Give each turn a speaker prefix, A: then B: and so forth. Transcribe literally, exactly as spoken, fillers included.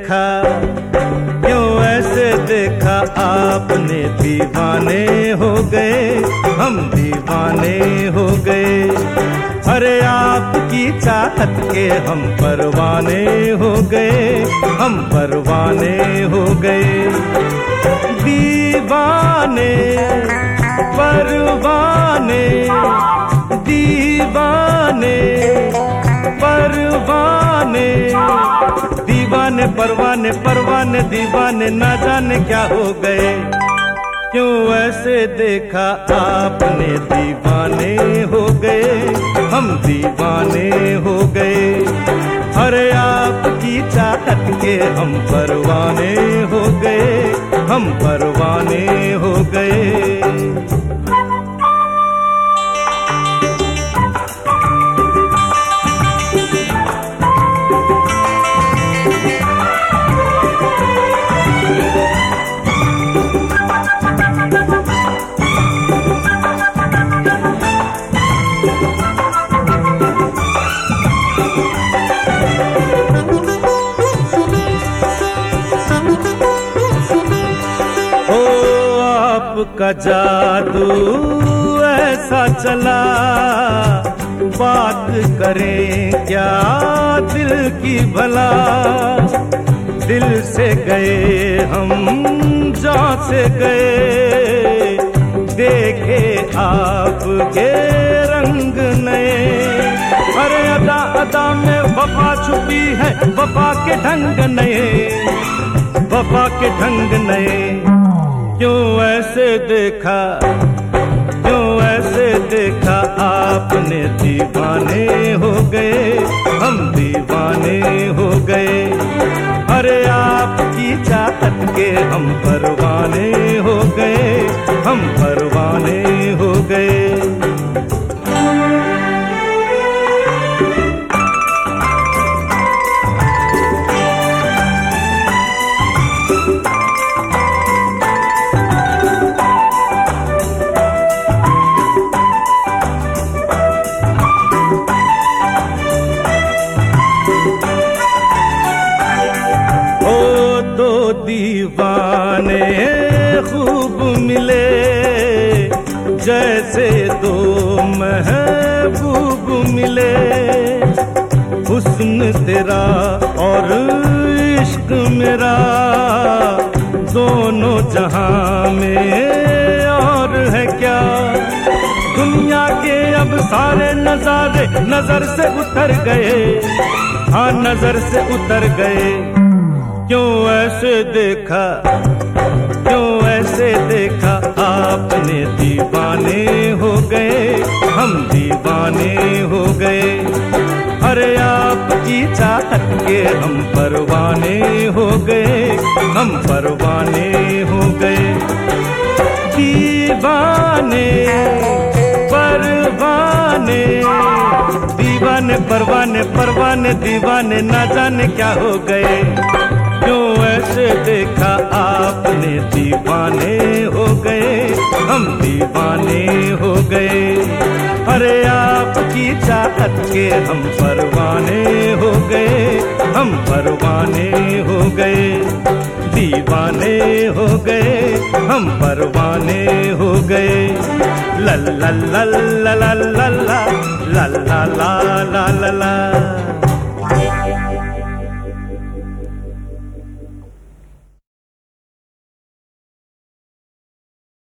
A: देखा, क्यों ऐसे देखा आपने, दीवाने हो गए हम, दीवाने हो गए। अरे आपकी चाहत के हम परवाने हो गए, हम परवाने हो गए। दीवाने परवाने, दीवाने परवाने, दीवाने परवाने, परवाने दीवाने, ना जाने क्या हो गए। क्यों ऐसे देखा आपने, दीवाने हो गए हम, दीवाने हो गए। अरे आपकी चाहत के हम परवाने हो गए, हम परवाने हो गए। आपका जादू ऐसा चला, बात करें क्या दिल की भला। दिल से गए हम, जान से गए, देखे आपके रंग नए। अरे अदा अदा में वफा छुपी है, वफा के ढंग नए, वफा के ढंग नए। क्यों ऐसे देखा, क्यों ऐसे देखा आपने, दीवाने हो गए हम, दीवाने हो गए। अरे आपकी चाहत के हम परवाने हो गए, हम परवाने हो गए। दीवाने खूब मिले, जैसे दो महबूब मिले। हुस्न तेरा और इश्क मेरा, दोनों जहां में और है क्या। दुनिया के अब सारे नजारे नजर से उतर गए, हाँ नजर से उतर गए। क्यों ऐसे देखा, क्यों ऐसे देखा आपने, दीवाने हो गए हम, दीवाने हो गए। अरे आपकी चाहत के हम परवाने हो गए, हम परवाने हो गए। दीवाने परवाने, दीवाने परवाने, परवाने दीवाने, ना जाने क्या हो गए। क्यों ऐसे देखा आपने, दीवाने हो गए हम, दीवाने हो गए। अरे आपकी चाहत के हम परवाने हो गए, हम परवाने हो गए। दीवाने हो गए हम, परवाने हो गए। ला ला ला ला ला ला ला ला ला ला ला ला।